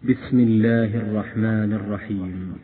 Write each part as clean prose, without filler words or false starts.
بسم الله الرحمن الرحيم.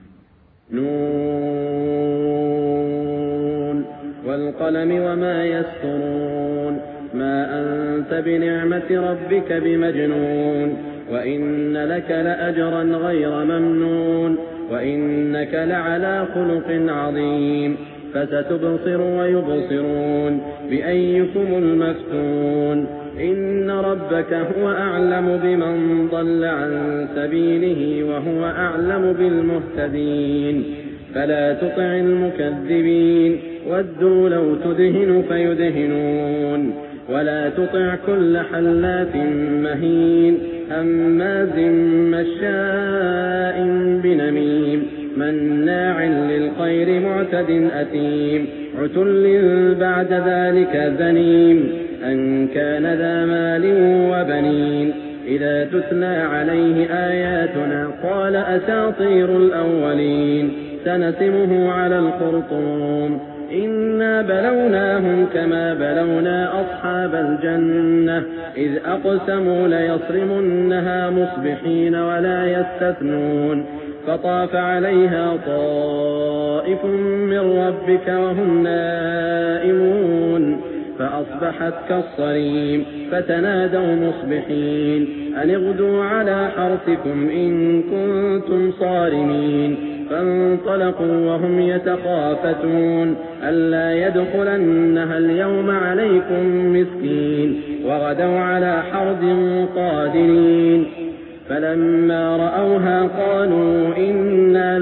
نون والقلم وما يسطرون ما أنت بنعمة ربك بمجنون وإن لك لأجرا غير ممنون وإنك لعلى خلق عظيم فستبصر ويبصرون بأيكم المفتون إن ربك هو أعلم بمن ضل عن سبيله وهو أعلم بالمهتدين فلا تطع المكذبين ودوا لو تدهن فيدهنون ولا تطع كل حلاف مهين هماز مشاء بنميم مناع للخير معتد أثيم عتل بعد ذلك ذنيم أن كان ذا مال وبنين إذا تتلى عليه آياتنا قال أساطير الأولين سنسمه على الخرطوم إنا بلوناهم كما بلونا أصحاب الجنة إذ أقسموا ليصرمنها مصبحين ولا يستثنون فطاف عليها طائف من ربك وهم نائمون فأصبحت كالصريم فتنادوا مصبحين أن اغدوا على حرثكم إن كنتم صارمين فانطلقوا وهم يتخافتون ألا يدخلنها اليوم عليكم مسكين وغدوا على حرد قادرين فلما رأوها قالوا إنا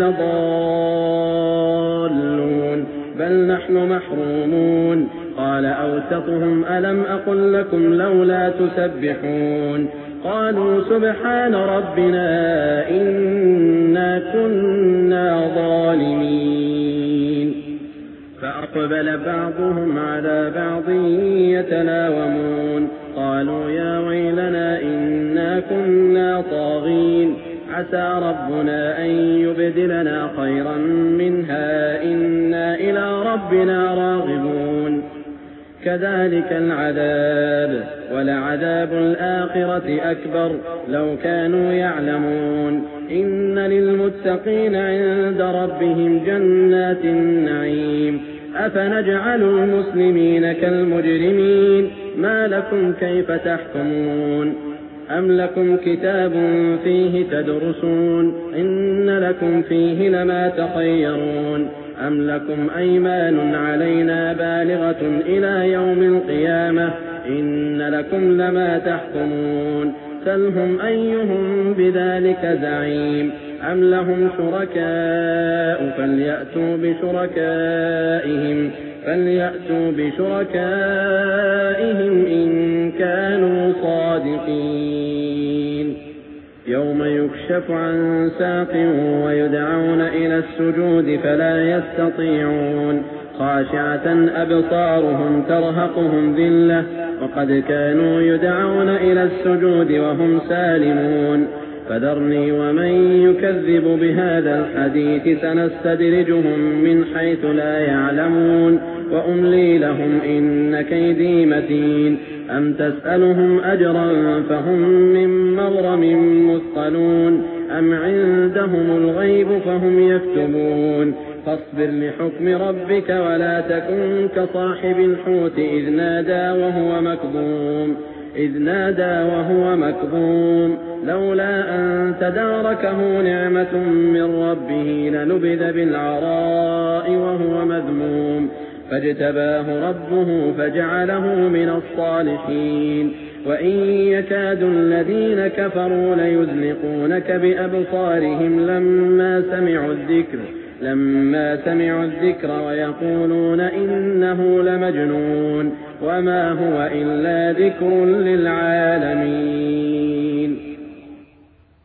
لضالون بل نحن محرومون قال أوسطهم ألم أقل لكم لولا تسبحون قالوا سبحان ربنا إنا كنا ظالمين فأقبل بعضهم على بعض يتلاومون قالوا يا ويلنا إنا كنا طاغين عسى ربنا أن يبدلنا خيرا منها إنا إلى ربنا راغبون كذلك العذاب ولعذاب الآخرة أكبر لو كانوا يعلمون إن للمتقين عند ربهم جنات النعيم أفنجعل المسلمين كالمجرمين ما لكم كيف تحكمون أم لكم كتاب فيه تدرسون إن لكم فيه لما تخيرون أم لكم أيمان علينا بالغة إلى يوم القيامة إن لكم لما تحكمون سلهم أيهم بذلك زعيم أم لهم شركاء فليأتوا بشركائهم إن كانوا صادقين يوم يكشف عن ساق ويدعون إلى السجود فلا يستطيعون خاشعة أبصارهم ترهقهم ذلة وقد كانوا يدعون إلى السجود وهم سالمون فذرني ومن يكذب بهذا الحديث سنستدرجهم من حيث لا يعلمون وأملي لهم إن كيدي متين أم تسألهم أجرا فهم من مغرم مثقلون أم عندهم الغيب فهم يكتبون فاصبر لحكم ربك ولا تكن كصاحب الحوت إذ نادى وهو مكظوم لولا أن تداركه نعمة من ربه لنبذ بالعراء وهو مذموم فاجتباه ربه فجعله من الصالحين وإن يكاد الذين كفروا ليزلقونك بأبصارهم لما سمعوا الذكر ويقولون إنه لمجنون وما هو إلا ذكر للعالمين.